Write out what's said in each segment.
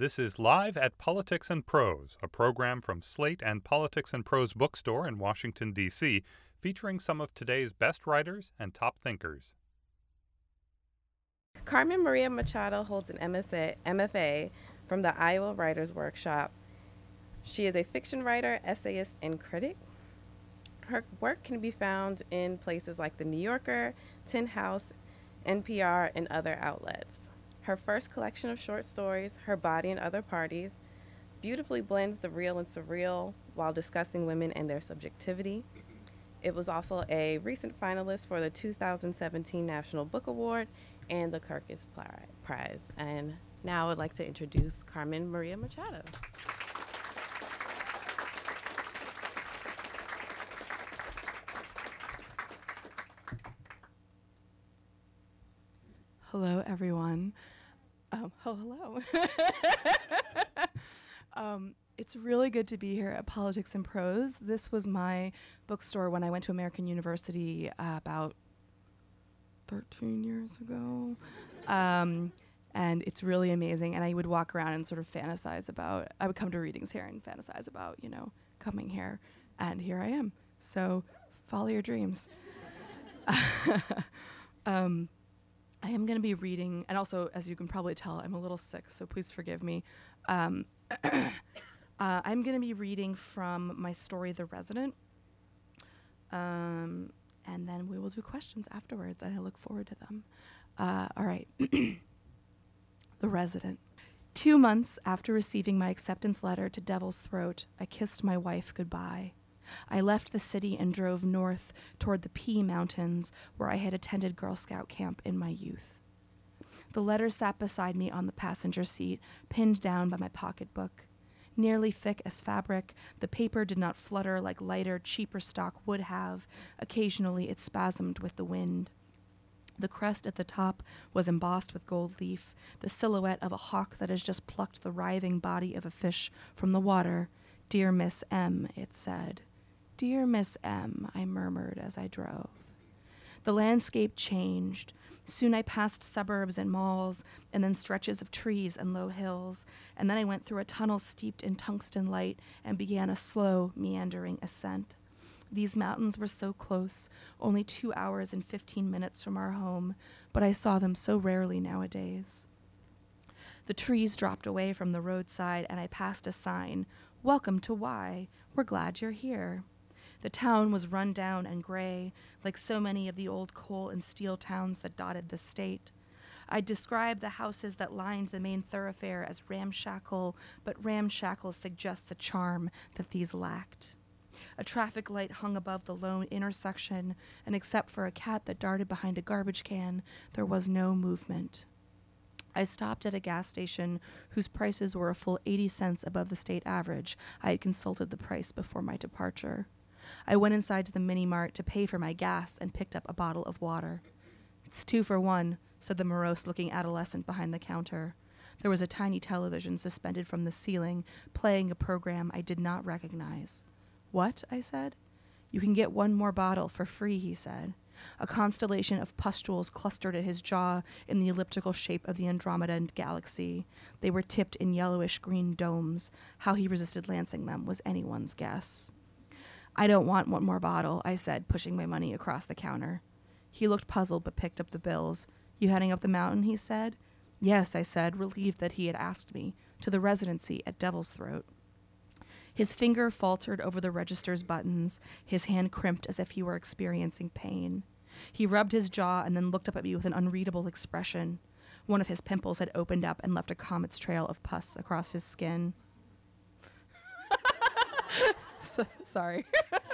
This is Live at Politics and Prose, a program from Slate and Politics and Prose bookstore in Washington, D.C., featuring some of today's best writers and top thinkers. Carmen Maria Machado holds an MFA from the Iowa Writers Workshop. She is a fiction writer, essayist, and critic. Her work can be found in places like The New Yorker, Tin House, NPR, and other outlets. Her first collection of short stories, Her Body and Other Parties, beautifully blends the real and surreal while discussing women and their subjectivity. It was also a recent finalist for the 2017 National Book Award and the Kirkus Prize. And now I would like to introduce Carmen Maria Machado. Hello, everyone. Hello. It's really good to be here at Politics and Prose. This was my bookstore when I went to American University about 13 years ago. And it's really amazing. And I would walk around and sort of fantasize about, I would come to readings here and fantasize about, coming here. And here I am. So follow your dreams. I am going to be reading, and also, as you can probably tell, I'm a little sick, so please forgive me. I'm going to be reading from my story, The Resident, and then we will do questions afterwards, and I look forward to them. All right. The Resident. 2 months after receiving my acceptance letter to Devil's Throat, I kissed my wife goodbye. I left the city and drove north toward the P Mountains, where I had attended Girl Scout camp in my youth. The letter sat beside me on the passenger seat, pinned down by my pocketbook. Nearly thick as fabric, the paper did not flutter like lighter, cheaper stock would have. Occasionally it spasmed with the wind. The crest at the top was embossed with gold leaf, the silhouette of a hawk that has just plucked the writhing body of a fish from the water. "Dear Miss M," it said. "Dear Miss M," I murmured as I drove. The landscape changed. Soon I passed suburbs and malls, and then stretches of trees and low hills, and then I went through a tunnel steeped in tungsten light and began a slow, meandering ascent. These mountains were so close, only 2 hours and 15 minutes from our home, but I saw them so rarely nowadays. The trees dropped away from the roadside, and I passed a sign, "Welcome to Y. We're glad you're here." The town was run down and gray, like so many of the old coal and steel towns that dotted the state. I described the houses that lined the main thoroughfare as ramshackle, but ramshackle suggests a charm that these lacked. A traffic light hung above the lone intersection, and except for a cat that darted behind a garbage can, there was no movement. I stopped at a gas station whose prices were a full 80 cents above the state average. I had consulted the price before my departure. I went inside to the mini-mart to pay for my gas and picked up a bottle of water. "It's 2 for 1, said the morose-looking adolescent behind the counter. There was a tiny television suspended from the ceiling, playing a program I did not recognize. "What?" I said. "You can get 1 more bottle for free," he said. A constellation of pustules clustered at his jaw in the elliptical shape of the Andromeda galaxy. They were tipped in yellowish-green domes. How he resisted lancing them was anyone's guess. "I don't want 1 more bottle," I said, pushing my money across the counter. He looked puzzled but picked up the bills. "You heading up the mountain?" he said. "Yes," I said, relieved that he had asked me, "to the residency at Devil's Throat." His finger faltered over the register's buttons. His hand crimped as if he were experiencing pain. He rubbed his jaw and then looked up at me with an unreadable expression. One of his pimples had opened up and left a comet's trail of pus across his skin. Sorry.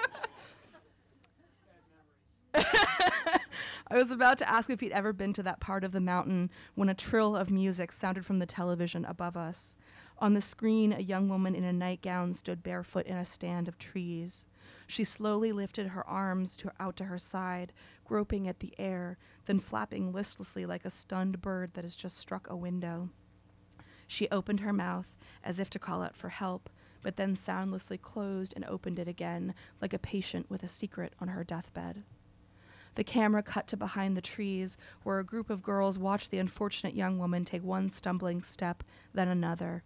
I was about to ask if he'd ever been to that part of the mountain when a trill of music sounded from the television above us. On the screen, a young woman in a nightgown stood barefoot in a stand of trees. She slowly lifted her arms out to her side, groping at the air, then flapping listlessly like a stunned bird that has just struck a window. She opened her mouth as if to call out for help, but then soundlessly closed and opened it again, like a patient with a secret on her deathbed. The camera cut to behind the trees, where a group of girls watched the unfortunate young woman take one stumbling step, then another.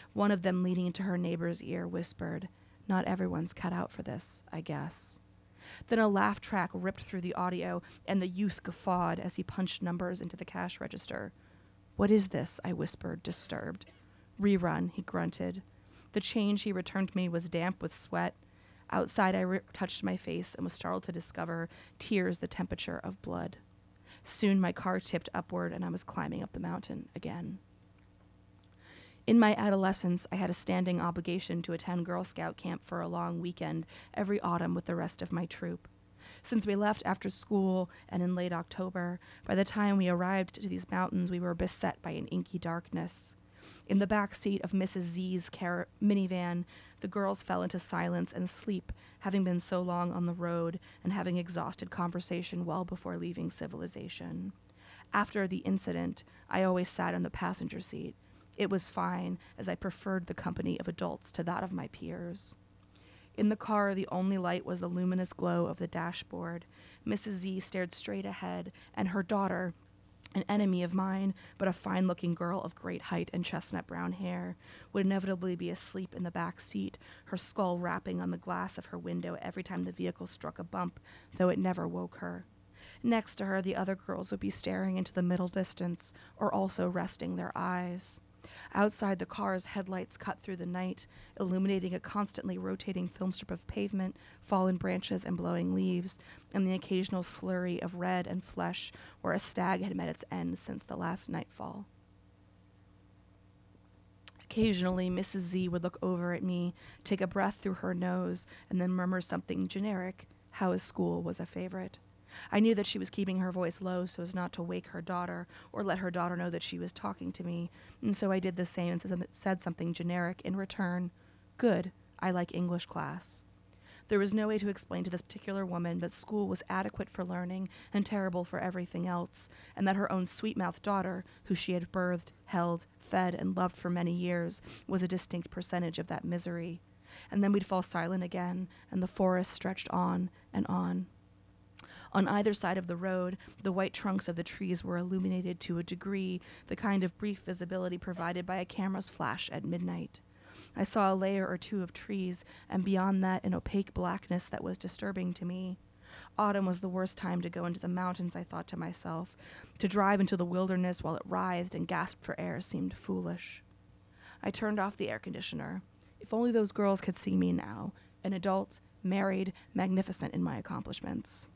One of them, leaning into her neighbor's ear, whispered, "Not everyone's cut out for this, I guess." Then a laugh track ripped through the audio, and the youth guffawed as he punched numbers into the cash register. "What is this?" I whispered, disturbed. "Rerun," he grunted. The change he returned me was damp with sweat. Outside, I touched my face and was startled to discover tears the temperature of blood. Soon my car tipped upward, and I was climbing up the mountain again. In my adolescence, I had a standing obligation to attend Girl Scout camp for a long weekend every autumn with the rest of my troop. Since we left after school and in late October, by the time we arrived to these mountains, we were beset by an inky darkness. In the back seat of Mrs. Z's minivan, the girls fell into silence and sleep, having been so long on the road and having exhausted conversation well before leaving civilization. After the incident, I always sat in the passenger seat. It was fine, as I preferred the company of adults to that of my peers. In the car, the only light was the luminous glow of the dashboard. Mrs. Z stared straight ahead, and her daughter, an enemy of mine, but a fine-looking girl of great height and chestnut brown hair, would inevitably be asleep in the back seat, her skull rapping on the glass of her window every time the vehicle struck a bump, though it never woke her. Next to her, the other girls would be staring into the middle distance, or also resting their eyes. Outside, the car's headlights cut through the night, illuminating a constantly rotating film strip of pavement, fallen branches, and blowing leaves, and the occasional slurry of red and flesh where a stag had met its end since the last nightfall. Occasionally, Mrs. Z would look over at me, take a breath through her nose, and then murmur something generic. How is school was a favorite. I knew that she was keeping her voice low so as not to wake her daughter or let her daughter know that she was talking to me, and so I did the same and said something generic in return. Good, I like English class. There was no way to explain to this particular woman that school was adequate for learning and terrible for everything else, and that her own sweet-mouthed daughter, who she had birthed, held, fed, and loved for many years, was a distinct percentage of that misery. And then we'd fall silent again, and the forest stretched on and on. On either side of the road, the white trunks of the trees were illuminated to a degree, the kind of brief visibility provided by a camera's flash at midnight. I saw a layer or two of trees, and beyond that an opaque blackness that was disturbing to me. Autumn was the worst time to go into the mountains, I thought to myself. To drive into the wilderness while it writhed and gasped for air seemed foolish. I turned off the air conditioner. If only those girls could see me now, an adult, married, magnificent in my accomplishments.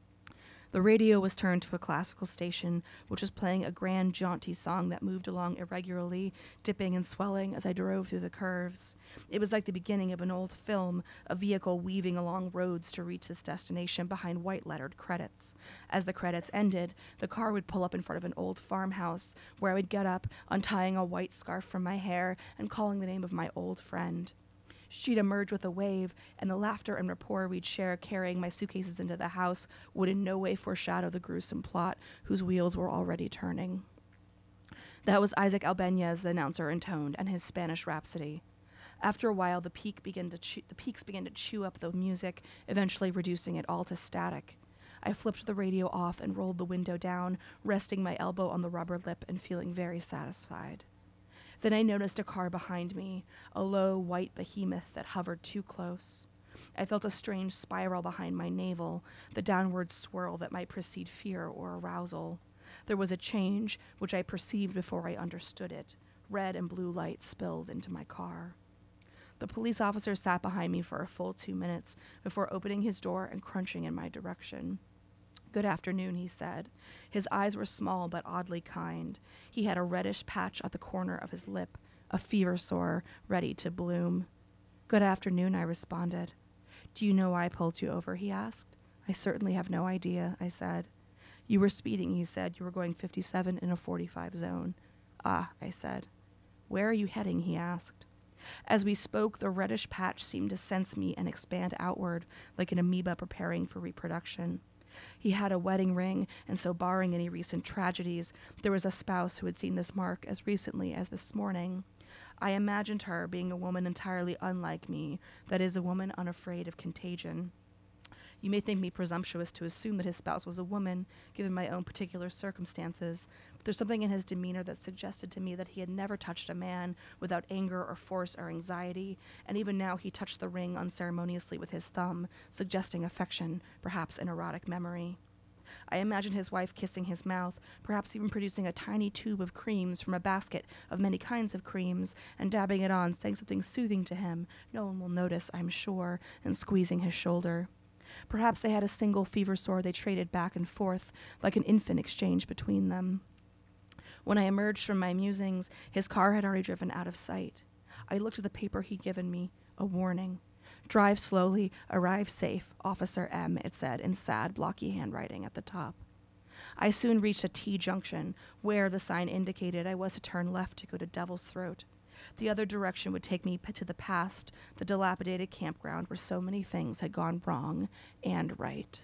The radio was turned to a classical station, which was playing a grand, jaunty song that moved along irregularly, dipping and swelling as I drove through the curves. It was like the beginning of an old film, a vehicle weaving along roads to reach its destination behind white-lettered credits. As the credits ended, the car would pull up in front of an old farmhouse, where I would get up, untying a white scarf from my hair and calling the name of my old friend. She'd emerge with a wave, and the laughter and rapport we'd share carrying my suitcases into the house would in no way foreshadow the gruesome plot whose wheels were already turning. That was Isaac Albanez, the announcer intoned, and his Spanish Rhapsody. After a while, the peaks began to chew up the music, eventually reducing it all to static. I flipped the radio off and rolled the window down, resting my elbow on the rubber lip and feeling very satisfied. Then I noticed a car behind me, a low, white behemoth that hovered too close. I felt a strange spiral behind my navel, the downward swirl that might precede fear or arousal. There was a change, which I perceived before I understood it. Red and blue light spilled into my car. The police officer sat behind me for a full 2 minutes before opening his door and crunching in my direction. "Good afternoon," he said. His eyes were small but oddly kind. He had a reddish patch at the corner of his lip, a fever sore ready to bloom. "Good afternoon," I responded. "Do you know why I pulled you over?" he asked. "I certainly have no idea," I said. "You were speeding," he said. "You were going 57 in a 45 zone." "Ah," I said. "Where are you heading?" he asked. As we spoke, the reddish patch seemed to sense me and expand outward like an amoeba preparing for reproduction. He had a wedding ring, and so barring any recent tragedies, there was a spouse who had seen this mark as recently as this morning. I imagined her being a woman entirely unlike me, that is, a woman unafraid of contagion. You may think me presumptuous to assume that his spouse was a woman, given my own particular circumstances, but there's something in his demeanor that suggested to me that he had never touched a man without anger or force or anxiety, and even now he touched the ring unceremoniously with his thumb, suggesting affection, perhaps an erotic memory. I imagined his wife kissing his mouth, perhaps even producing a tiny tube of creams from a basket of many kinds of creams, and dabbing it on, saying something soothing to him, no one will notice, I'm sure, and squeezing his shoulder. Perhaps they had a single fever sore they traded back and forth, like an infant exchange between them. When I emerged from my musings, his car had already driven out of sight. I looked at the paper he'd given me, a warning. Drive slowly, arrive safe, Officer M, it said in sad, blocky handwriting at the top. I soon reached a T-junction, where the sign indicated I was to turn left to go to Devil's Throat. The other direction would take me to the past, the dilapidated campground where so many things had gone wrong and right.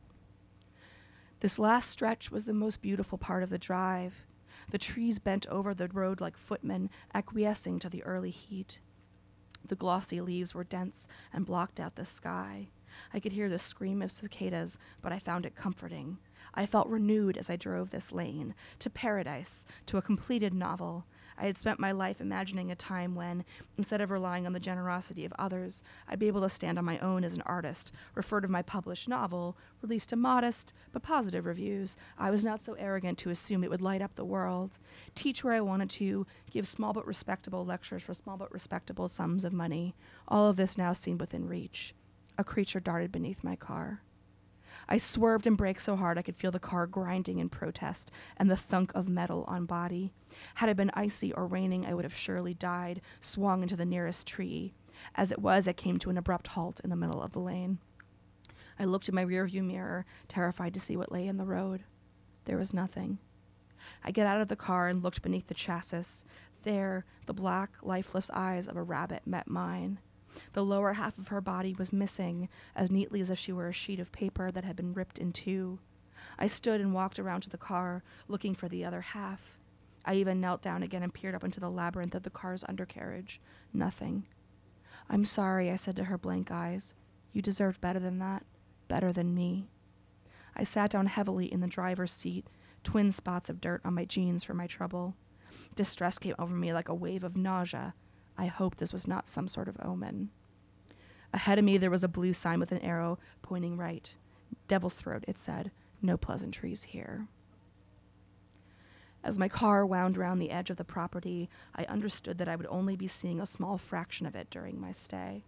This last stretch was the most beautiful part of the drive. The trees bent over the road like footmen, acquiescing to the early heat. The glossy leaves were dense and blocked out the sky. I could hear the scream of cicadas, but I found it comforting. I felt renewed as I drove this lane, to paradise, to a completed novel. I had spent my life imagining a time when, instead of relying on the generosity of others, I'd be able to stand on my own as an artist, refer to my published novel, release to modest but positive reviews. I was not so arrogant to assume it would light up the world, teach where I wanted to, give small but respectable lectures for small but respectable sums of money. All of this now seemed within reach. A creature darted beneath my car. I swerved and braked so hard I could feel the car grinding in protest and the thunk of metal on body. Had it been icy or raining, I would have surely died, swung into the nearest tree. As it was, I came to an abrupt halt in the middle of the lane. I looked in my rearview mirror, terrified to see what lay in the road. There was nothing. I got out of the car and looked beneath the chassis. There, the black, lifeless eyes of a rabbit met mine. The lower half of her body was missing, as neatly as if she were a sheet of paper that had been ripped in two. I stood and walked around to the car, looking for the other half. I even knelt down again and peered up into the labyrinth of the car's undercarriage. Nothing. I'm sorry, I said to her blank eyes. You deserved better than that. Better than me. I sat down heavily in the driver's seat, twin spots of dirt on my jeans for my trouble. Distress came over me like a wave of nausea. I hoped this was not some sort of omen. Ahead of me there was a blue sign with an arrow pointing right. Devil's Throat, it said. No pleasantries here. As my car wound round the edge of the property, I understood that I would only be seeing a small fraction of it during my stay.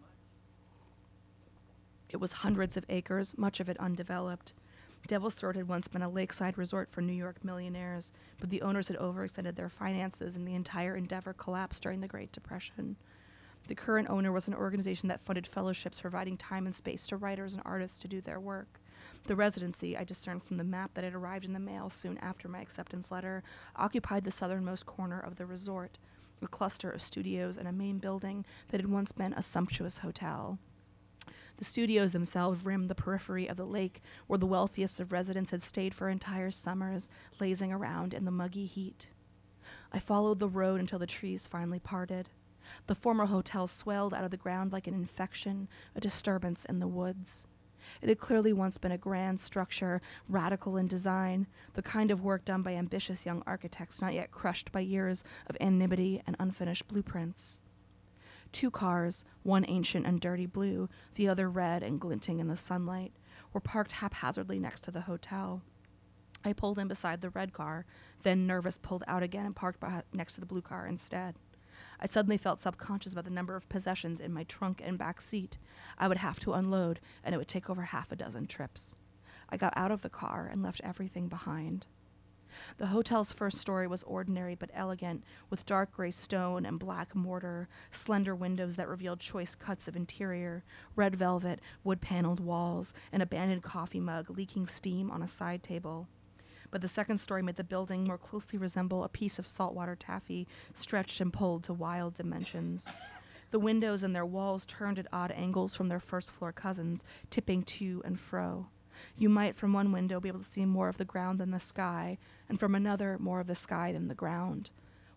It was hundreds of acres, much of it undeveloped. Devil's Throat had once been a lakeside resort for New York millionaires, but the owners had overextended their finances and the entire endeavor collapsed during the Great Depression. The current owner was an organization that funded fellowships providing time and space to writers and artists to do their work. The residency, I discerned from the map that had arrived in the mail soon after my acceptance letter, occupied the southernmost corner of the resort, a cluster of studios and a main building that had once been a sumptuous hotel. The studios themselves rimmed the periphery of the lake, where the wealthiest of residents had stayed for entire summers, lazing around in the muggy heat. I followed the road until the trees finally parted. The former hotel swelled out of the ground like an infection, a disturbance in the woods. It had clearly once been a grand structure, radical in design, the kind of work done by ambitious young architects not yet crushed by years of anonymity and unfinished blueprints. 2 cars, one ancient and dirty blue, the other red and glinting in the sunlight, were parked haphazardly next to the hotel. I pulled in beside the red car, then nervous pulled out again and parked next to the blue car instead. I suddenly felt subconscious about the number of possessions in my trunk and back seat. I would have to unload, and it would take over half a dozen trips. I got out of the car and left everything behind. The hotel's first story was ordinary but elegant, with dark gray stone and black mortar, slender windows that revealed choice cuts of interior, red velvet, wood-paneled walls, an abandoned coffee mug leaking steam on a side table. But the second story made the building more closely resemble a piece of saltwater taffy stretched and pulled to wild dimensions. The windows and their walls turned at odd angles from their first-floor cousins, tipping to and fro. You might, from one window, be able to see more of the ground than the sky, and from another, more of the sky than the ground.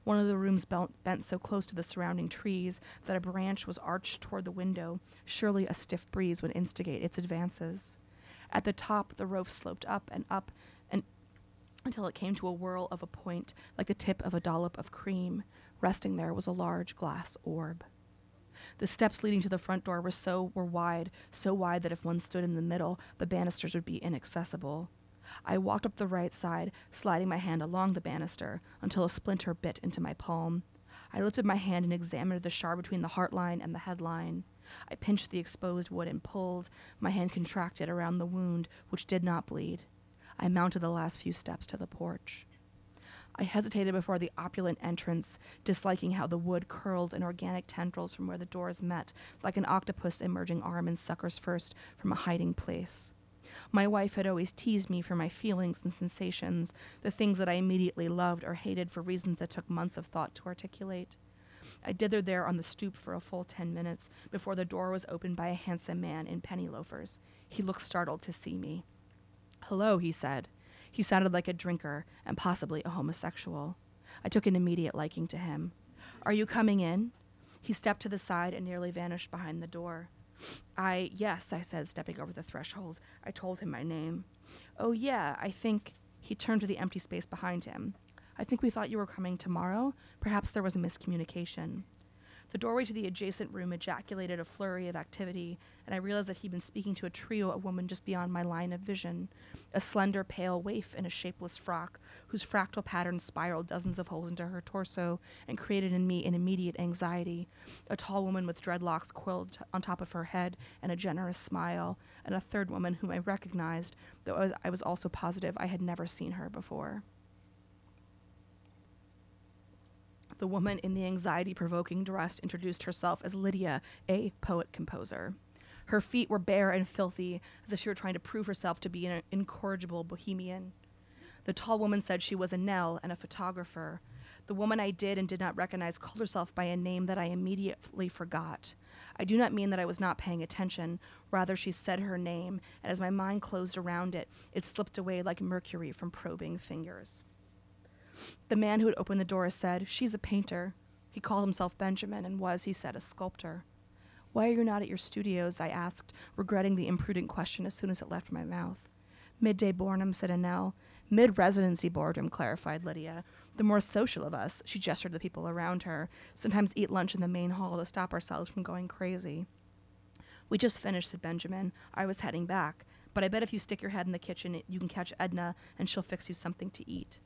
One of the rooms bent so close to the surrounding trees that a branch was arched toward the window. Surely a stiff breeze would instigate its advances. At the top, the roof sloped up and until it came to a whirl of a point, like the tip of a dollop of cream. Resting there was a large glass orb. The steps leading to the front door were wide, so wide that if one stood in the middle, the banisters would be inaccessible. I walked up the right side, sliding my hand along the banister, until a splinter bit into my palm. I lifted my hand and examined the shard between the heartline and the headline. I pinched the exposed wood and pulled. My hand contracted around the wound, which did not bleed. I mounted the last few steps to the porch. I hesitated before the opulent entrance, disliking how the wood curled in organic tendrils from where the doors met, like an octopus emerging arm and suckers first from a hiding place. My wife had always teased me for my feelings and sensations, the things that I immediately loved or hated for reasons that took months of thought to articulate. I dithered there on the stoop for a full 10 minutes before the door was opened by a handsome man in penny loafers. He looked startled to see me. "Hello," he said. He sounded like a drinker and possibly a homosexual. I took an immediate liking to him. "Are you coming in?" He stepped to the side and nearly vanished behind the door. Yes, I said, stepping over the threshold. I told him my name. "Oh, yeah, I think..." He turned to the empty space behind him. "I think we thought you were coming tomorrow. Perhaps there was a miscommunication." The doorway to the adjacent room ejaculated a flurry of activity, and I realized that he'd been speaking to a trio of women just beyond my line of vision. A slender, pale waif in a shapeless frock, whose fractal pattern spiraled dozens of holes into her torso and created in me an immediate anxiety. A tall woman with dreadlocks coiled on top of her head and a generous smile, and a third woman whom I recognized, though I was also positive I had never seen her before. The woman in the anxiety-provoking dress introduced herself as Lydia, a poet-composer. Her feet were bare and filthy, as if she were trying to prove herself to be an incorrigible bohemian. The tall woman said she was a Nell and a photographer. The woman I did and did not recognize called herself by a name that I immediately forgot. I do not mean that I was not paying attention. Rather, she said her name, and as my mind closed around it, it slipped away like mercury from probing fingers. The man who had opened the door said, "She's a painter." He called himself Benjamin and was, he said, a sculptor. "Why are you not at your studios?" I asked, regretting the imprudent question as soon as it left my mouth. "Midday boredom," said Annelle. "Mid-residency boredom," clarified Lydia. "The more social of us," she gestured to the people around her, "sometimes eat lunch in the main hall to stop ourselves from going crazy." "We just finished," said Benjamin. "I was heading back, but I bet if you stick your head in the kitchen, you can catch Edna, and she'll fix you something to eat."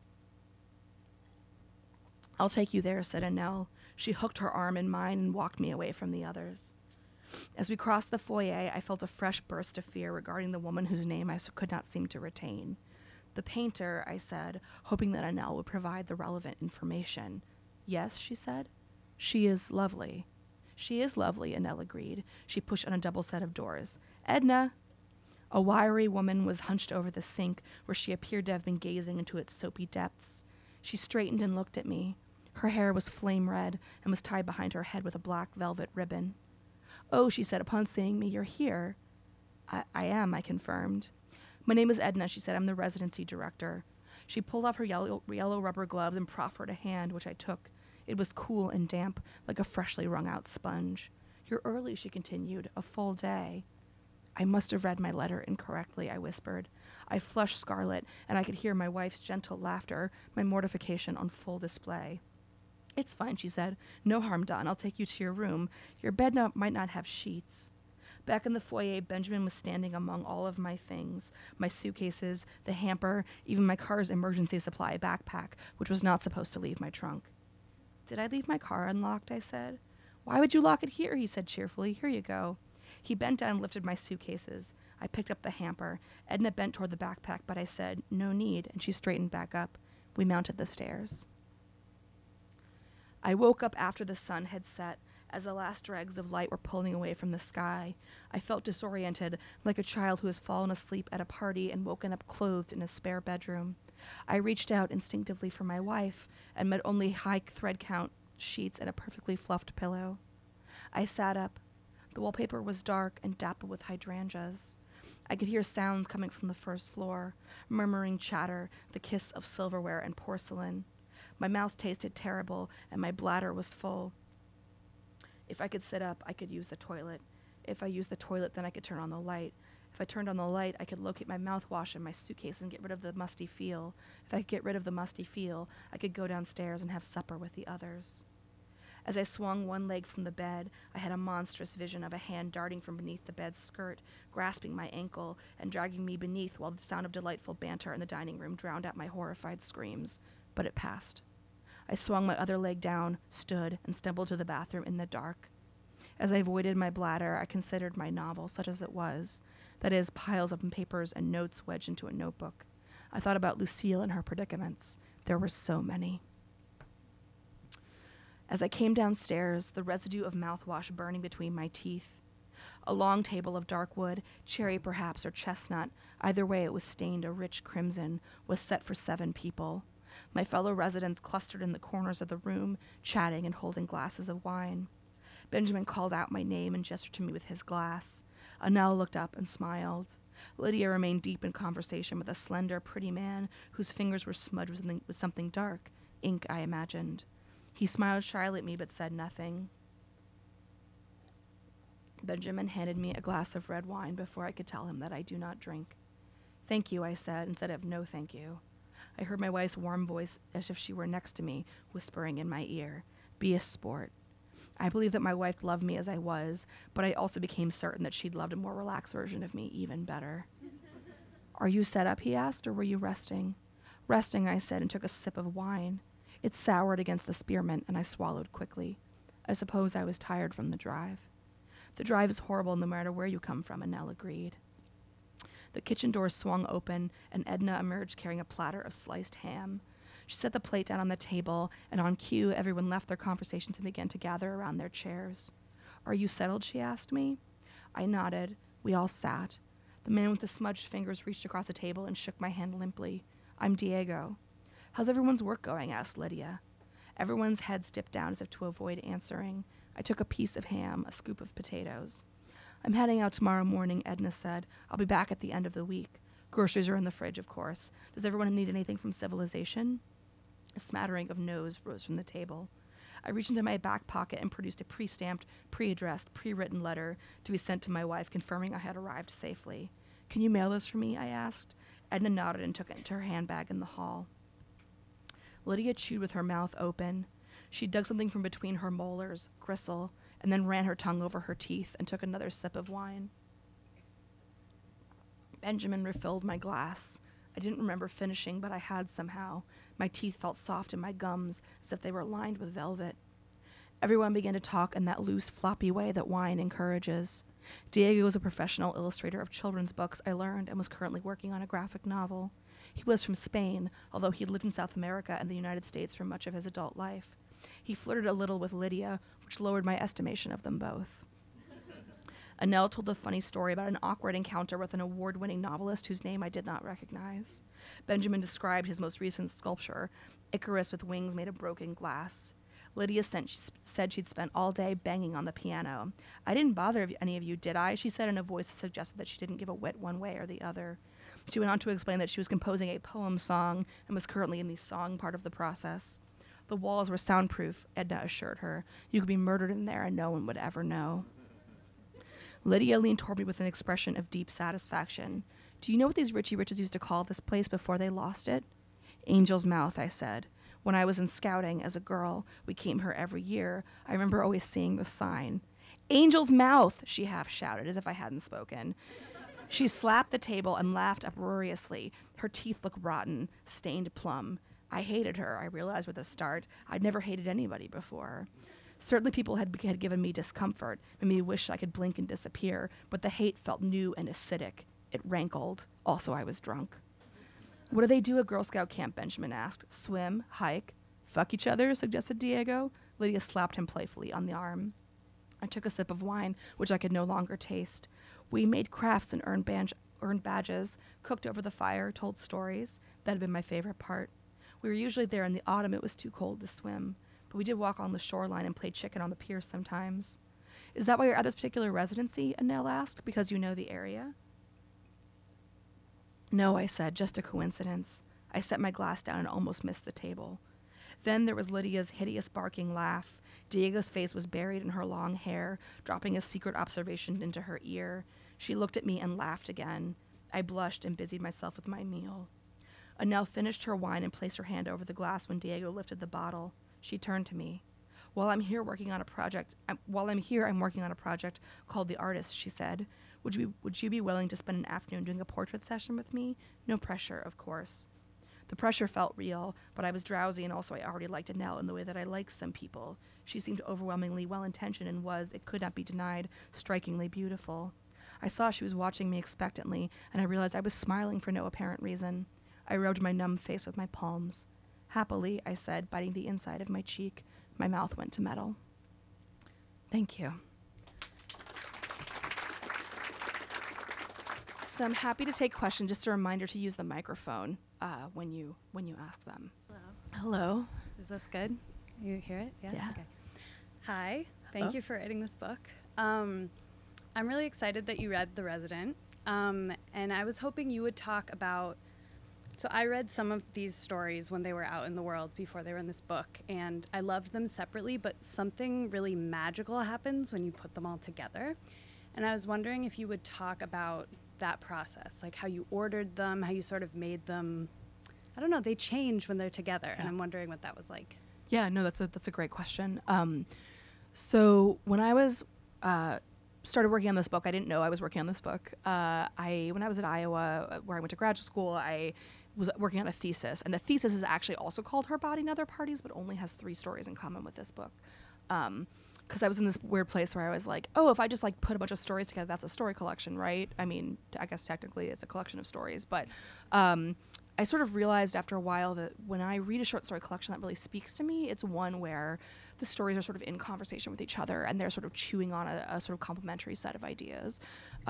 "I'll take you there," said Annelle. She hooked her arm in mine and walked me away from the others. As we crossed the foyer, I felt a fresh burst of fear regarding the woman whose name I could not seem to retain. "The painter," I said, hoping that Annelle would provide the relevant information. "Yes," she said. "She is lovely." "She is lovely," Annelle agreed. She pushed on a double set of doors. "Edna!" A wiry woman was hunched over the sink, where she appeared to have been gazing into its soapy depths. She straightened and looked at me. Her hair was flame red and was tied behind her head with a black velvet ribbon. "Oh," she said, upon seeing me, "you're here." I am," I confirmed. "My name is Edna," she said. "I'm the residency director." She pulled off her yellow rubber gloves and proffered a hand, which I took. It was cool and damp, like a freshly wrung-out sponge. "You're early," she continued. "A full day." "I must have read my letter incorrectly," I whispered. I flushed scarlet, and I could hear my wife's gentle laughter, my mortification on full display. "It's fine," she said. "No harm done. I'll take you to your room. Your bed might not have sheets." Back in the foyer, Benjamin was standing among all of my things, my suitcases, the hamper, even my car's emergency supply backpack, which was not supposed to leave my trunk. "Did I leave my car unlocked?" I said. "Why would you lock it here?" he said cheerfully. "Here you go." He bent down and lifted my suitcases. I picked up the hamper. Edna bent toward the backpack, but I said, "No need," and she straightened back up. We mounted the stairs. I woke up after the sun had set, as the last dregs of light were pulling away from the sky. I felt disoriented, like a child who has fallen asleep at a party and woken up clothed in a spare bedroom. I reached out instinctively for my wife and met only high thread count sheets and a perfectly fluffed pillow. I sat up. The wallpaper was dark and dappled with hydrangeas. I could hear sounds coming from the first floor, murmuring chatter, the kiss of silverware and porcelain. My mouth tasted terrible, and my bladder was full. If I could sit up, I could use the toilet. If I used the toilet, then I could turn on the light. If I turned on the light, I could locate my mouthwash in my suitcase and get rid of the musty feel. If I could get rid of the musty feel, I could go downstairs and have supper with the others. As I swung one leg from the bed, I had a monstrous vision of a hand darting from beneath the bed's skirt, grasping my ankle and dragging me beneath while the sound of delightful banter in the dining room drowned out my horrified screams. But it passed. I swung my other leg down, stood, and stumbled to the bathroom in the dark. As I voided my bladder, I considered my novel, such as it was, that is, piles of papers and notes wedged into a notebook. I thought about Lucille and her predicaments. There were so many. As I came downstairs, the residue of mouthwash burning between my teeth. A long table of dark wood, cherry perhaps or chestnut, either way it was stained a rich crimson, was set for 7 people. My fellow residents clustered in the corners of the room, chatting and holding glasses of wine. Benjamin called out my name and gestured to me with his glass. Annelle looked up and smiled. Lydia remained deep in conversation with a slender, pretty man whose fingers were smudged with something dark, ink, I imagined. He smiled shyly at me but said nothing. Benjamin handed me a glass of red wine before I could tell him that I do not drink. "Thank you," I said, instead of "no thank you." I heard my wife's warm voice as if she were next to me, whispering in my ear, "Be a sport." I believed that my wife loved me as I was, but I also became certain that she'd loved a more relaxed version of me even better. "Are you set up?" he asked, "or were you resting?" "Resting," I said, and took a sip of wine. It soured against the spearmint, and I swallowed quickly. I suppose I was tired from the drive. "The drive is horrible no matter where you come from," Annelle agreed. The kitchen door swung open, and Edna emerged carrying a platter of sliced ham. She set the plate down on the table, and on cue, everyone left their conversations and began to gather around their chairs. "Are you settled?" she asked me. I nodded. We all sat. The man with the smudged fingers reached across the table and shook my hand limply. "I'm Diego." "How's everyone's work going?" asked Lydia. Everyone's heads dipped down as if to avoid answering. I took a piece of ham, a scoop of potatoes. "I'm heading out tomorrow morning," Edna said. "I'll be back at the end of the week. Groceries are in the fridge, of course. Does everyone need anything from civilization?" A smattering of no's rose from the table. I reached into my back pocket and produced a pre-stamped, pre-addressed, pre-written letter to be sent to my wife confirming I had arrived safely. "Can you mail this for me?" I asked. Edna nodded and took it into her handbag in the hall. Lydia chewed with her mouth open. She dug something from between her molars, gristle, and then ran her tongue over her teeth and took another sip of wine. Benjamin refilled my glass. I didn't remember finishing, but I had somehow. My teeth felt soft in my gums, as if they were lined with velvet. Everyone began to talk in that loose, floppy way that wine encourages. Diego was a professional illustrator of children's books, I learned, and was currently working on a graphic novel. He was from Spain, although he lived in South America and the United States for much of his adult life. He flirted a little with Lydia, which lowered my estimation of them both. Annelle told a funny story about an awkward encounter with an award-winning novelist whose name I did not recognize. Benjamin described his most recent sculpture, Icarus with wings made of broken glass. Lydia said she'd spent all day banging on the piano. "I didn't bother any of you, did I?" she said in a voice that suggested that she didn't give a whit one way or the other. She went on to explain that she was composing a poem song and was currently in the song part of the process. "The walls were soundproof," Edna assured her. "You could be murdered in there and no one would ever know." Lydia leaned toward me with an expression of deep satisfaction. "Do you know what these Richie Riches used to call this place before they lost it?" "Angel's Mouth," I said. "When I was in scouting as a girl, we came here every year. I remember always seeing the sign." "Angel's Mouth!" she half shouted, as if I hadn't spoken. She slapped the table and laughed uproariously. Her teeth looked rotten, stained plum. I hated her, I realized with a start. I'd never hated anybody before. Certainly people had given me discomfort, made me wish I could blink and disappear, but the hate felt new and acidic. It rankled. Also, I was drunk. "What do they do at Girl Scout camp?" Benjamin asked. "Swim? Hike? Fuck each other?" suggested Diego. Lydia slapped him playfully on the arm. I took a sip of wine, which I could no longer taste. We made crafts and earned badges, cooked over the fire, told stories. That had been my favorite part. We were usually there in the autumn. It was too cold to swim. But we did walk on the shoreline and play chicken on the pier sometimes. "Is that why you're at this particular residency?" Annelle asked. "Because you know the area?" "No," I said, "just a coincidence." I set my glass down and almost missed the table. Then there was Lydia's hideous barking laugh. Diego's face was buried in her long hair, dropping a secret observation into her ear. She looked at me and laughed again. I blushed and busied myself with my meal. Annelle finished her wine and placed her hand over the glass when Diego lifted the bottle. She turned to me. While I'm here, I'm working on a project called The Artist, she said. Would you be willing to spend an afternoon doing a portrait session with me? No pressure, of course. The pressure felt real, but I was drowsy, and also I already liked Annelle in the way that I like some people. She seemed overwhelmingly well-intentioned and was, it could not be denied, strikingly beautiful. I saw she was watching me expectantly, and I realized I was smiling for no apparent reason. I rubbed my numb face with my palms. Happily, I said, biting the inside of my cheek. My mouth went to metal. Thank you. So I'm happy to take questions. Just a reminder to use the microphone when you ask them. Hello. Is this good? You hear it? Yeah? Okay. Hi. Hello. Thank you for writing this book. I'm really excited that you read The Resident. And I was hoping you would talk about, so I read some of these stories when they were out in the world before they were in this book, and I loved them separately, but something really magical happens when you put them all together. And I was wondering if you would talk about that process, like how you ordered them, how you sort of made them, I don't know, they change when they're together, and I'm wondering what that was like. Yeah, no, that's a great question. So when I was started working on this book, I didn't know I was working on this book. When I was at Iowa, where I went to graduate school, I was working on a thesis, and the thesis is actually also called Her Body and Other Parties, but only has 3 stories in common with this book. Because I was in this weird place where I was like, oh, if I just like put a bunch of stories together, that's a story collection, right? I mean, I guess technically it's a collection of stories, but I sort of realized after a while that when I read a short story collection that really speaks to me, it's one where the stories are sort of in conversation with each other and they're sort of chewing on a sort of complementary set of ideas.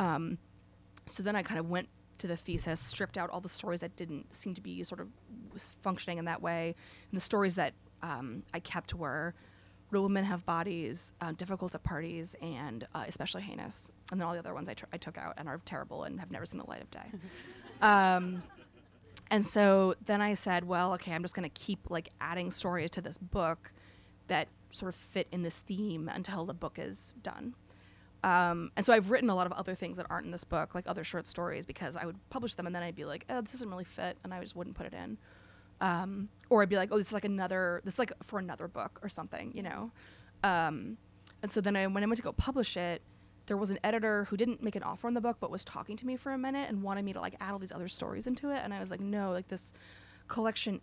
So then I kind of went to the thesis, stripped out all the stories that didn't seem to be sort of functioning in that way. And the stories that I kept were Real Women Have Bodies, Difficult at Parties, and Especially Heinous. And then all the other ones I took out and are terrible and have never seen the light of day. And so then I said, well, okay, I'm just going to keep like adding stories to this book that sort of fit in this theme until the book is done. And so I've written a lot of other things that aren't in this book, like other short stories, because I would publish them and then I'd be like, oh, this doesn't really fit, and I just wouldn't put it in. Or I'd be like, oh, this is like for another book or something, you know? And so then when I went to go publish it, there was an editor who didn't make an offer on the book, but was talking to me for a minute and wanted me to like add all these other stories into it. And I was like, no, like this collection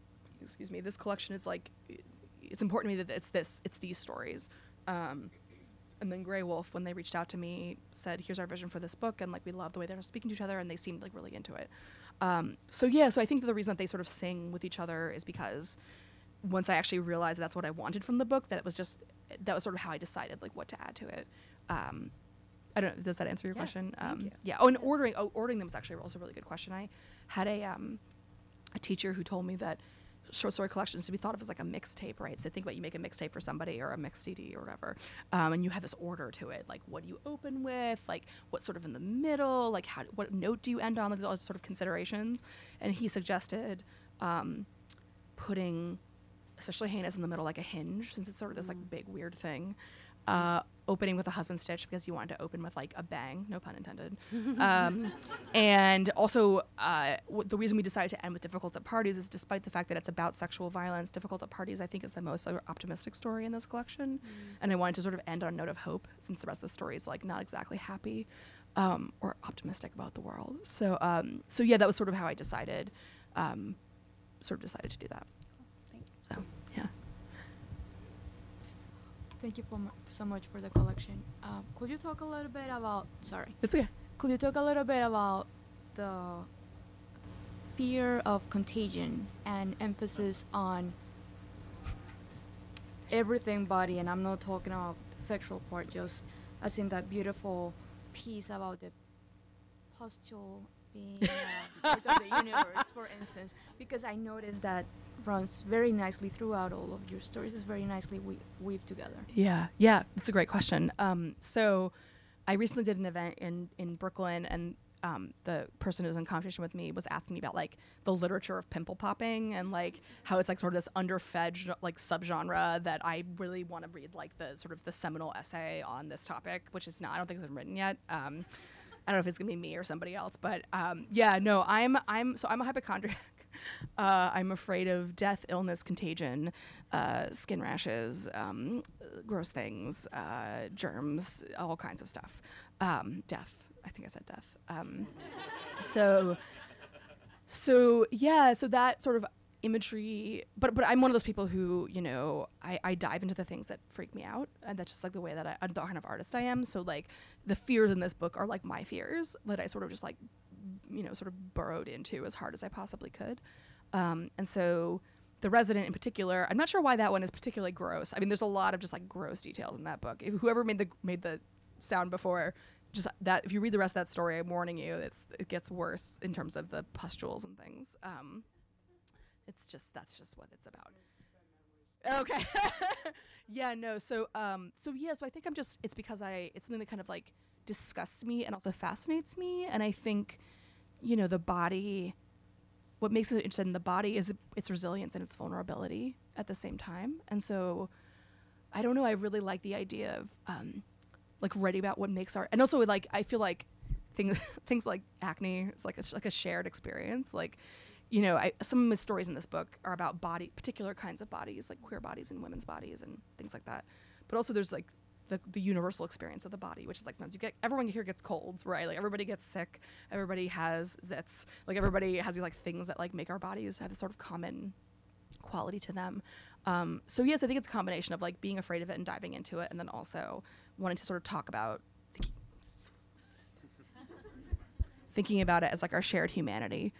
is like, it's important to me that it's these stories. And then Grey Wolf, when they reached out to me, said, here's our vision for this book. And like, we love the way they're speaking to each other, and they seemed like really into it. So I think that the reason that they sort of sing with each other is because once I actually realized that's what I wanted from the book, that was sort of how I decided like what to add to it. I don't know, does that answer your question? Thank you. Yeah. Oh, and ordering them was actually also a really good question. I had a teacher who told me that short story collections to be thought of as like a mixtape, right? So think about, you make a mixtape for somebody or a mix CD or whatever, and you have this order to it, like what do you open with, like what's sort of in the middle, like what note do you end on, like all those sort of considerations. And he suggested putting Especially Heinous in the middle like a hinge, since it's sort of this like big weird thing. Opening with a husband stitch because you wanted to open with like a bang, no pun intended. And also the reason we decided to end with Difficult at Parties is, despite the fact that it's about sexual violence, Difficult at Parties I think is the most optimistic story in this collection. And I wanted to sort of end on a note of hope, since the rest of the story is like not exactly happy or optimistic about the world. So yeah, that was sort of how I decided to do that. Thanks. So yeah. Thank you so much for the collection. Could you talk a little bit about, It's okay. Could you talk a little bit about the fear of contagion and emphasis on everything body, and I'm not talking about the sexual part, just as in that beautiful piece about the pustule being part of the universe, for instance, because I noticed that runs very nicely throughout all of your stories. It's very nicely weaved together. Yeah, that's a great question. So I recently did an event in Brooklyn, and the person who was in conversation with me was asking me about like the literature of pimple popping and like how it's like sort of this underfed like subgenre that I really want to read like the sort of the seminal essay on this topic, which is not, I don't think it's been written yet. I don't know if it's gonna be me or somebody else, but yeah, no, I'm a hypochondriac. I'm afraid of death, illness, contagion, skin rashes, gross things, germs, all kinds of stuff. Death. I think I said death. So that sort of imagery, but I'm one of those people who, you know, I dive into the things that freak me out, and that's just like the way that I'm the kind of artist I am. So like the fears in this book are like my fears that I sort of just like, you know, sort of burrowed into as hard as I possibly could. And so The Resident in particular, I'm not sure why that one is particularly gross. I mean, there's a lot of just like gross details in that book. Whoever made the sound before, just that, if you read the rest of that story, I'm warning you, it gets worse in terms of the pustules and things. That's just what it's about. Okay. Yeah, no. So I think it's because it's something that kind of like disgusts me and also fascinates me. And I think, you know, the body, what makes it interesting in the body is its resilience and its vulnerability at the same time. And so I don't know, I really like the idea of like writing about what makes art, and also like I feel like things like acne is like it's like a shared experience. Like, you know, some of my stories in this book are about particular kinds of bodies, like queer bodies and women's bodies and things like that. But also there's like the universal experience of the body, which is like sometimes everyone here gets colds, right? Like everybody gets sick, everybody has zits, like everybody has these like things that like make our bodies have this sort of common quality to them. So yes, I think it's a combination of like being afraid of it and diving into it, and then also wanting to sort of talk about thinking about it as like our shared humanity.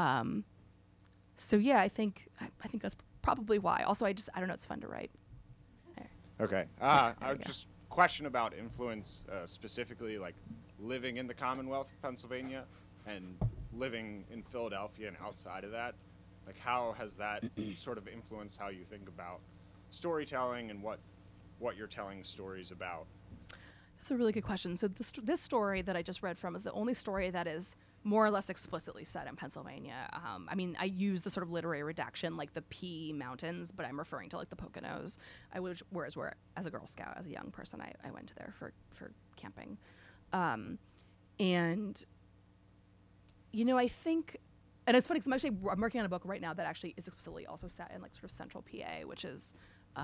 So yeah, I think that's probably why. Also, I don't know, it's fun to write. There. Okay. I just question about influence, specifically like living in the Commonwealth of Pennsylvania and living in Philadelphia and outside of that. Like, how has that sort of influenced how you think about storytelling and what you're telling stories about? That's a really good question. So this story that I just read from is the only story that is more or less explicitly set in Pennsylvania. I mean, I use the sort of literary redaction, like the P Mountains, but I'm referring to like the Poconos. Whereas as a Girl Scout, as a young person, I went to there for camping. And, you know, I think, and it's funny because I'm working on a book right now that actually is explicitly also set in like sort of central PA, which is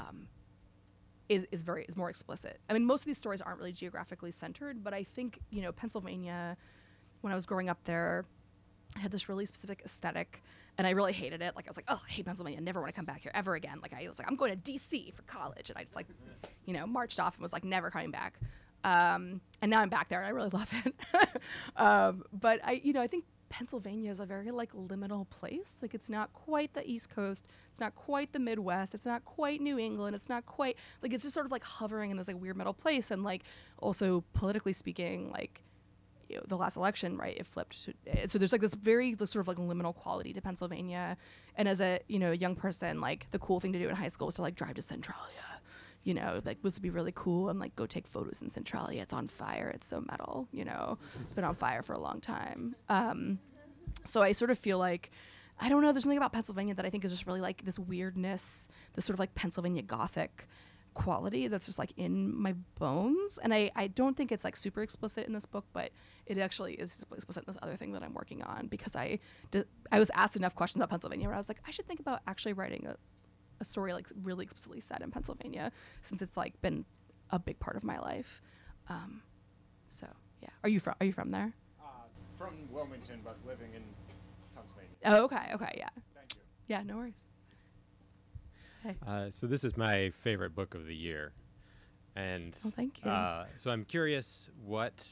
more explicit. I mean, most of these stories aren't really geographically centered, but I think, you know, Pennsylvania, when I was growing up there, I had this really specific aesthetic, and I really hated it. Like, I was like, oh, I hate Pennsylvania. I never want to come back here ever again. Like, I was like, I'm going to D.C. for college, and I just, like, you know, marched off and was, like, never coming back. And now I'm back there, and I really love it. But I think Pennsylvania is a very, like, liminal place. Like, it's not quite the East Coast. It's not quite the Midwest. It's not quite New England. It's not quite, like, it's just sort of, like, hovering in this, like, weird middle place. And, like, also politically speaking, like, you know, the last election, right, it flipped. So there's like this sort of like liminal quality to Pennsylvania. And as a, you know, young person, like the cool thing to do in high school was to like drive to Centralia, you know, like was to be really cool and like go take photos in Centralia. It's on fire. It's so metal, you know, it's been on fire for a long time. So I sort of feel like, I don't know, there's something about Pennsylvania that I think is just really like this weirdness, this sort of like Pennsylvania Gothic quality that's just like in my bones. And I don't think it's like super explicit in this book, but it actually is explicit in this other thing that I'm working on, because I was asked enough questions about Pennsylvania where I was like, I should think about actually writing a story like really explicitly set in Pennsylvania, since it's like been a big part of my life. So yeah. Are you from there? From Wilmington, but living in Pennsylvania. Oh, okay, yeah. Thank you. Yeah, no worries. Hey. So this is my favorite book of the year, and thank you. So I'm curious what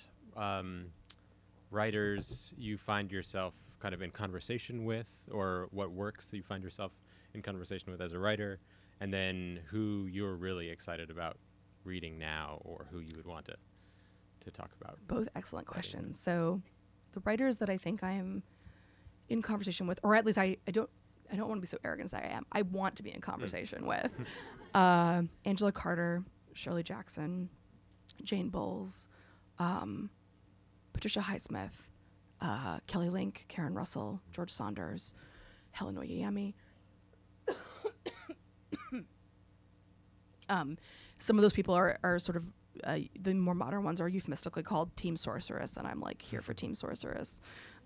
writers you find yourself kind of in conversation with, or what works that you find yourself in conversation with as a writer, and then who you're really excited about reading now, or who you would want to talk about. Both excellent questions. So the writers that I think I'm in conversation with, or at least I don't want to be so arrogant as I am. I want to be in conversation with Angela Carter, Shirley Jackson, Jane Bowles, Patricia Highsmith, Kelly Link, Karen Russell, George Saunders, Helen Oyeyemi. Some of those people are sort of the more modern ones are euphemistically called Team Sorceress, and I'm like here for Team Sorceress.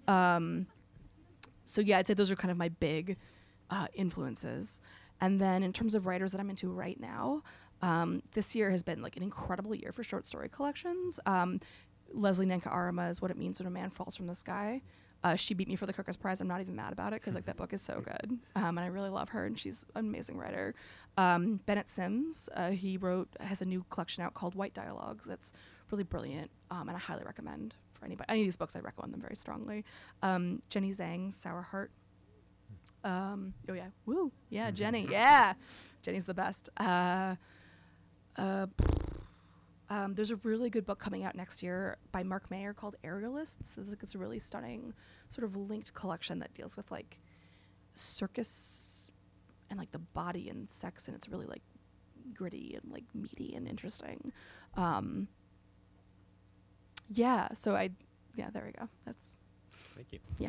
So yeah, I'd say those are kind of my big influences. And then in terms of writers that I'm into right now, this year has been like an incredible year for short story collections. Leslie Nanka Arama's What It Means When a Man Falls from the Sky. She beat me for the Kirkus Prize. I'm not even mad about it because like that book is so good, and I really love her, and she's an amazing writer. Bennett Sims, he has a new collection out called White Dialogues that's really brilliant, and I highly recommend for anybody. Any of these books, I recommend them very strongly. Jenny Zhang's Sour Heart. Oh yeah, woo, yeah, Jenny, yeah, Jenny's the best. There's a really good book coming out next year by Mark Mayer called Aerialists. It's a really stunning sort of linked collection that deals with like circus and like the body and sex, and it's really like gritty and like meaty and interesting. Yeah, there we go. That's Thank you. yeah.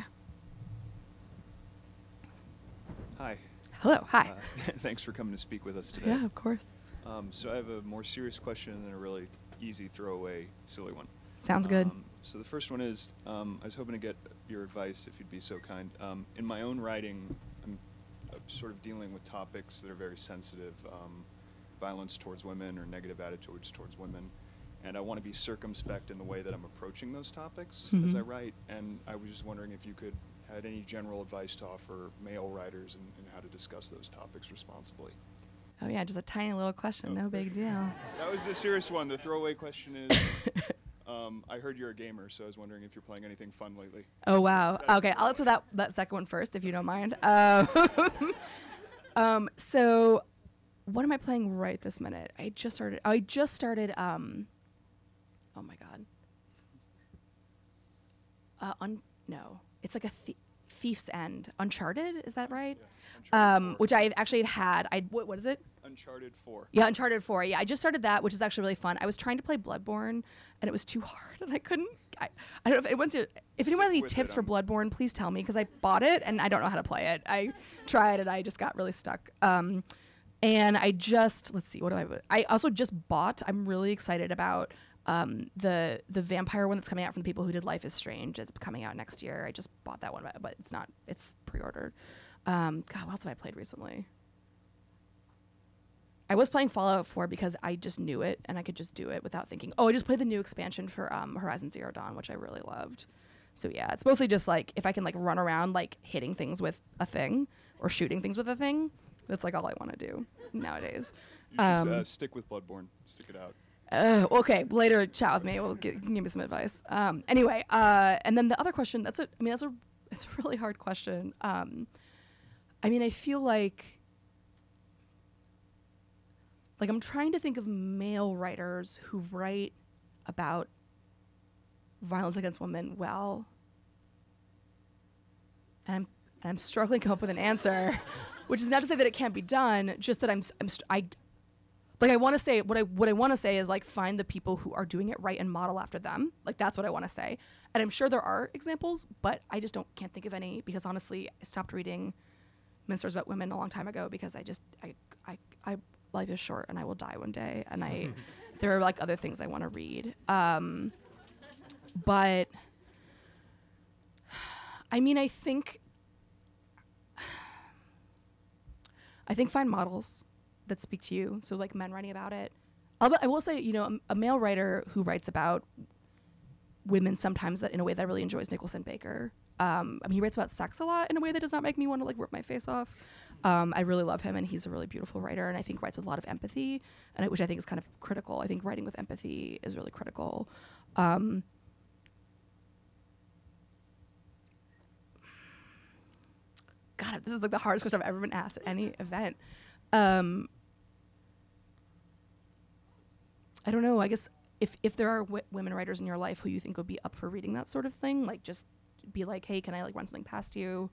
Hi. Hello, hi. Thanks for coming to speak with us today. Yeah, of course. So I have a more serious question and then a really easy throwaway silly one. Sounds good. So the first one is, I was hoping to get your advice, if you'd be so kind. In my own writing, I'm sort of dealing with topics that are very sensitive, violence towards women or negative attitudes towards women. And I want to be circumspect in the way that I'm approaching those topics as I write. And I was just wondering if you had any general advice to offer male writers and how to discuss those topics responsibly. Oh yeah, just a tiny little question, no big deal. That was a serious one. The throwaway question is, I heard you're a gamer, so I was wondering if you're playing anything fun lately. Oh wow. Okay, I'll answer that second one first, if you don't mind. So, what am I playing right this minute? I just started. Oh my god. No, it's like a Thief's End. Uncharted, is that right? Yeah, Uncharted 4. Which I actually had. What is it? Uncharted 4. Yeah, Uncharted 4. Yeah, I just started that, which is actually really fun. I was trying to play Bloodborne, and it was too hard, and I couldn't. I don't know if anyone has any tips for Bloodborne, please tell me, because I bought it and I don't know how to play it. I tried it, I just got really stuck. And I just I also just bought. I'm really excited about the vampire one that's coming out from the people who did Life is Strange. It's coming out next year. I just bought that one, but it's not. It's pre-ordered. God, what else have I played recently? I was playing Fallout 4 because I just knew it and I could just do it without thinking. Oh, I just played the new expansion for Horizon Zero Dawn, which I really loved. So yeah, it's mostly just like if I can like run around like hitting things with a thing or shooting things with a thing. That's like all I want to do nowadays. You should stick with Bloodborne. Stick it out. Okay, later chat with me. Give me some advice. Anyway, and then the other question. It's a really hard question. I feel like I'm trying to think of male writers who write about violence against women well, and I'm struggling to come up with an answer, which is not to say that it can't be done. Just that I want to say what I want to say is like find the people who are doing it right and model after them. Like that's what I want to say, and I'm sure there are examples, but I just can't think of any because honestly, I stopped reading Minsters About Women a long time ago because I life is short and I will die one day, and there are like other things I want to read. But I think find models that speak to you. So like men writing about it. I will say, a male writer who writes about women sometimes that in a way that I really enjoy is Nicholson Baker. He writes about sex a lot in a way that does not make me want to like rip my face off. I really love him, and he's a really beautiful writer, and I think writes with a lot of empathy, which I think is kind of critical. I think writing with empathy is really critical. God, this is like the hardest question I've ever been asked at any event. I don't know. I guess if there are women writers in your life who you think would be up for reading that sort of thing, like just be like, hey, can I like run something past you?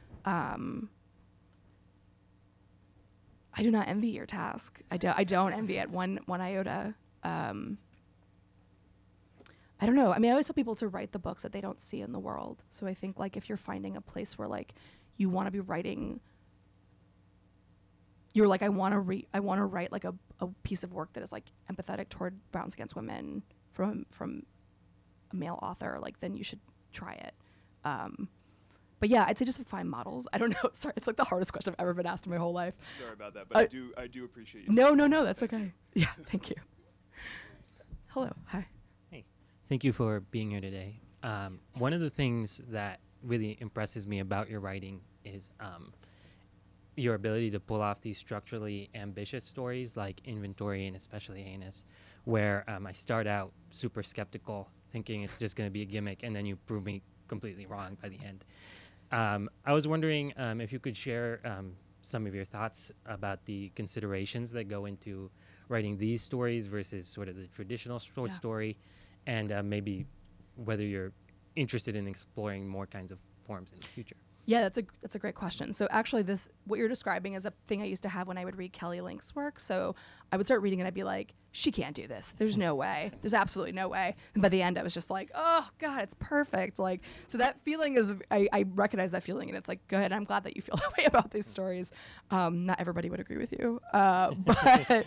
I do not envy your task. I don't envy it one iota. I I don't know. I mean, I always tell people to write the books that they don't see in the world. So I think like if you're finding a place where like you want to be writing, you're like, I want to write like a piece of work that is like empathetic toward violence against women from a male author, like then you should try it. But yeah, I'd say just find models. I don't know. Sorry, it's like the hardest question I've ever been asked in my whole life. Sorry about that, but I do appreciate you. No, that's okay. Yeah, thank you. Hello, hi. Hey, thank you for being here today. One of the things that really impresses me about your writing is your ability to pull off these structurally ambitious stories like Inventory and especially Heinous, where I start out super skeptical, thinking it's just going to be a gimmick, and then you prove me completely wrong by the end. I was wondering if you could share some of your thoughts about the considerations that go into writing these stories versus sort of the traditional short story, and maybe whether you're interested in exploring more kinds of forms in the future. Yeah, that's a great question. So actually what you're describing is a thing I used to have when I would read Kelly Link's work. So I would start reading and I'd be like, she can't do this. There's no way. There's absolutely no way. And by the end I was just like, oh God, it's perfect. Like, so that feeling is, I recognize that feeling, and it's like, good. I'm glad that you feel that way about these stories. Not everybody would agree with you. But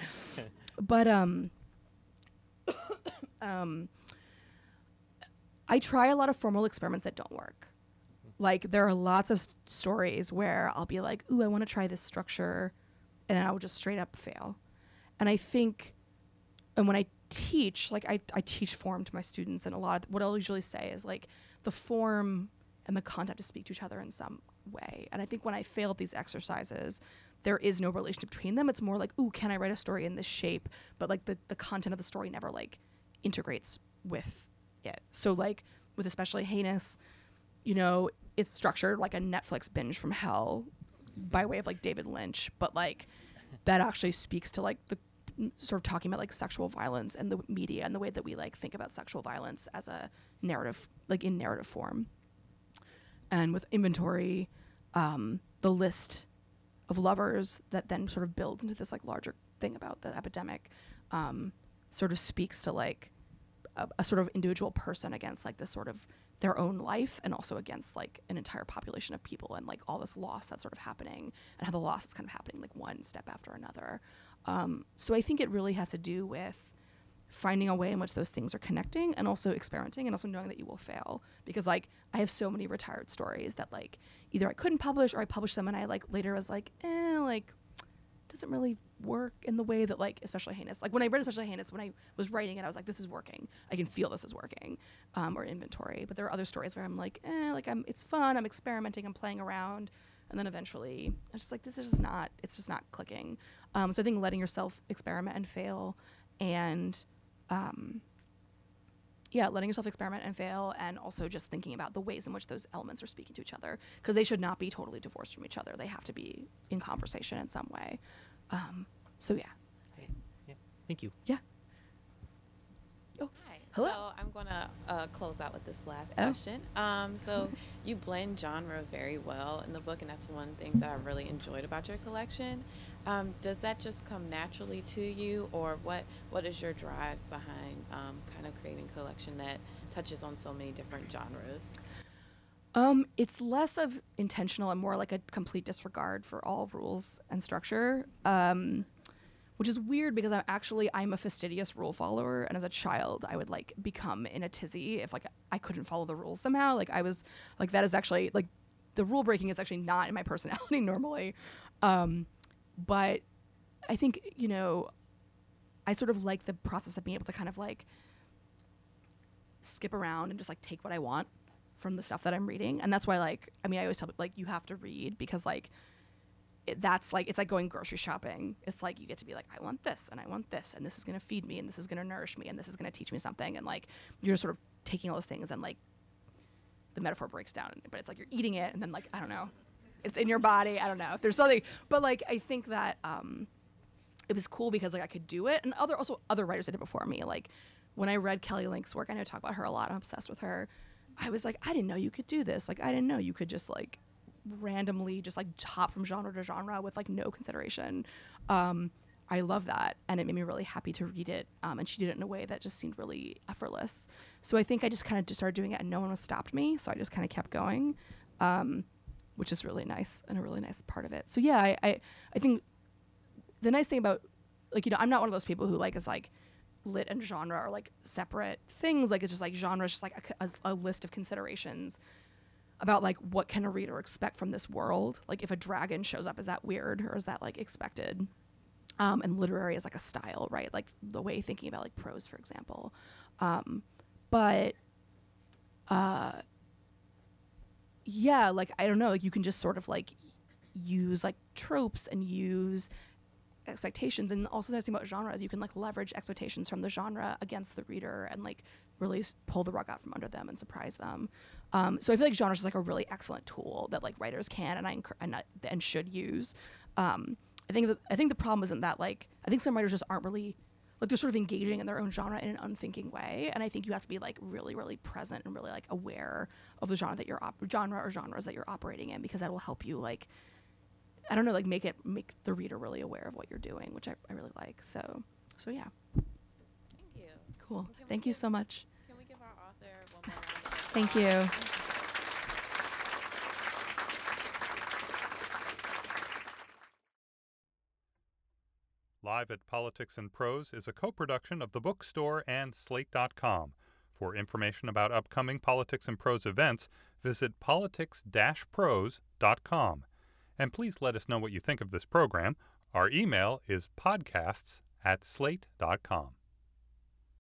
I try a lot of formal experiments that don't work. Like, there are lots of stories where I'll be like, ooh, I want to try this structure, and then I will just straight up fail. And I think, and when I teach, like I teach form to my students, and a lot of what I'll usually say is like the form and the content to speak to each other in some way. And I think when I fail at these exercises, there is no relationship between them. It's more like, ooh, can I write a story in this shape? But like the content of the story never like integrates with it. So like with especially Heinous, you know, it's structured like a Netflix binge from hell by way of like David Lynch, but like that actually speaks to like the sort of talking about like sexual violence and the media and the way that we like think about sexual violence as a narrative, like in narrative form. And with Inventory, the list of lovers that then sort of builds into this like larger thing about the epidemic sort of speaks to like a sort of individual person against like this sort of their own life, and also against like an entire population of people, and like all this loss that's sort of happening, and how the loss is kind of happening like one step after another. So I think it really has to do with finding a way in which those things are connecting, and also experimenting, and also knowing that you will fail. Because like I have so many retired stories that like either I couldn't publish, or I published them and I like later was like, like doesn't really work in the way that like, especially Heinous. Like when I read especially Heinous, when I was writing it, I was like, this is working. I can feel this is working, or Inventory. But there are other stories where I'm like, it's fun, I'm experimenting, I'm playing around. And then eventually I'm just like, this is just not, it's just not clicking. So I think letting yourself experiment and fail, and letting yourself experiment and fail, and also just thinking about the ways in which those elements are speaking to each other, because they should not be totally divorced from each other. They have to be in conversation in some way. So yeah. Okay. Yeah. Thank you. Yeah. Oh, Hi. hello. So I'm going to close out with this last question. So you blend genre very well in the book, and that's one of the things that I really enjoyed about your collection. Does that just come naturally to you, or what is your drive behind kind of creating a collection that touches on so many different genres? It's less of intentional and more like a complete disregard for all rules and structure, which is weird because I'm a fastidious rule follower, and as a child I would like become in a tizzy if like I couldn't follow the rules somehow. Like I was like, that is actually like, the rule breaking is actually not in my personality normally. But I think, you know, I sort of like the process of being able to kind of like skip around and just like take what I want from the stuff that I'm reading. And that's why like, I mean, I always tell people like, you have to read, because like that's like, it's like going grocery shopping. It's like you get to be like, I want this and I want this, and this is going to feed me, and this is going to nourish me, and this is going to teach me something. And like you're just sort of taking all those things, and like the metaphor breaks down, but it's like you're eating it, and then like, I don't know, it's in your body. I don't know if there's something, but like I think that it was cool because like I could do it, and other writers did it before me. Like when I read Kelly Link's work, I know I talk about her a lot, I'm obsessed with her. I was like, I didn't know you could do this. Like I didn't know you could just like randomly just like hop from genre to genre with like no consideration. I love that, and it made me really happy to read it. And she did it in a way that just seemed really effortless. So I think I just kind of just started doing it, and no one stopped me. So I just kind of kept going, which is really nice and a really nice part of it. So yeah, I think the nice thing about, like, I'm not one of those people who like is like lit and genre are like separate things. Like, it's just like genre is just like a list of considerations about like what can a reader expect from this world. Like, if a dragon shows up, is that weird or is that like expected? And literary is like a style, right? Like the way thinking about like prose, for example. Yeah, like, I don't know, like you can just sort of like use like tropes and use expectations. And also the nice thing about genre is you can like leverage expectations from the genre against the reader and like really pull the rug out from under them and surprise them. So I feel like genre is like a really excellent tool that like writers can and should use. I think the problem isn't that, like, I think some writers just aren't really, like, they're sort of engaging in their own genre in an unthinking way, and I think you have to be like really, really present and really like aware of the genre that genre or genres that you're operating in, because that will help you, like, I don't know, like make the reader really aware of what you're doing, which I really like. So yeah. Thank you. Cool. Thank you so much. Can we give our author one more round of applause? Thank you. Live at Politics and Prose is a co-production of The Bookstore and Slate.com. For information about upcoming Politics and Prose events, visit politics-prose.com. And please let us know what you think of this program. Our email is podcasts@slate.com.